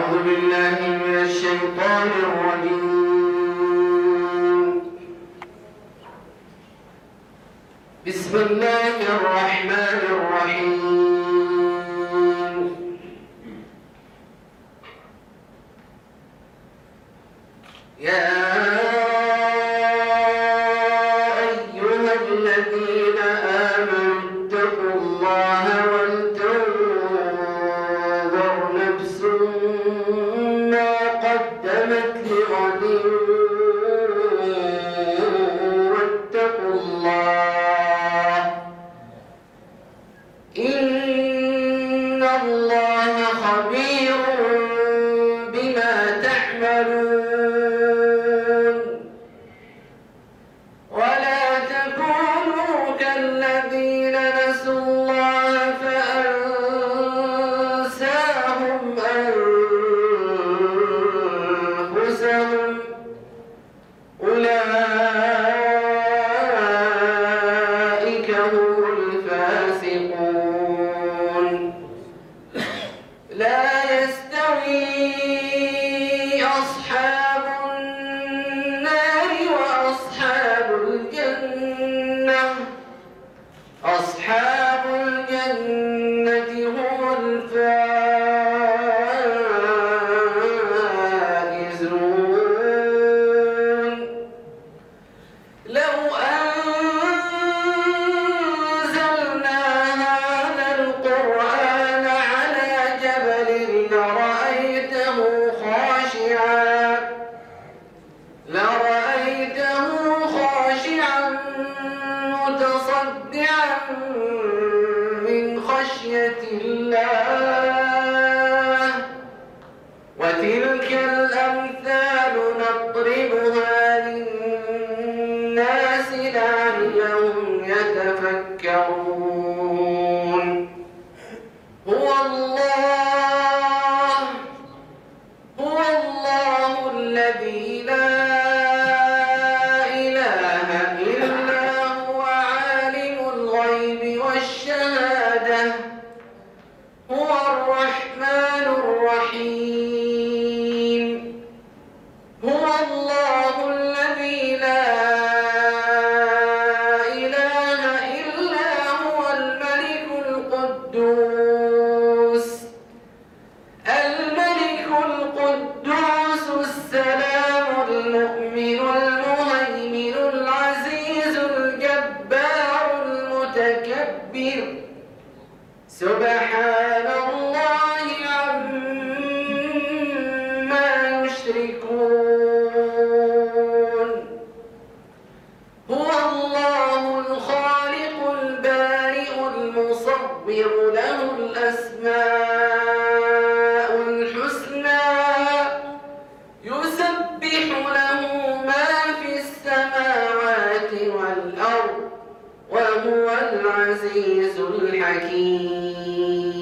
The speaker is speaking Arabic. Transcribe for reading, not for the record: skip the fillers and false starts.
أعوذ بالله من الشيطان الرجيم. بسم الله الرحمن الرحيم. يا أيها الذين آمنوا اتقوا الله ولتنظر نفس ما قدمت لغد واتقوا الله إن الله خبير بما تعملون. ولا تكونوا كالذين نسوا الله فأنساهم أنفسهم أولئك هم الفاسقون. لا يستوي أصحاب النار وأصحاب الجنة. أصحاب الجنة هم الفائزون. لو أنزلنا هذا القرآن على جبل لرأيته خاشعا متصدعا من خشية الله. وتلك الأمثال نضربها للناس لعلهم يتفكرون. هو الله الذي لا إله إلا هو عالم الغيب والشهادة. هو الرحمن الرحيم. هو الله الذي لا إله إلا هو الملك القدوس السلام المؤمن المهيمن العزيز الجبار المتكبر. سبحان الله عما يشركون. هو الله الخالق البارئ المصور له الأسماء الحسنى يسبح له ما في السماوات والأرض وهو العزيز الحكيم.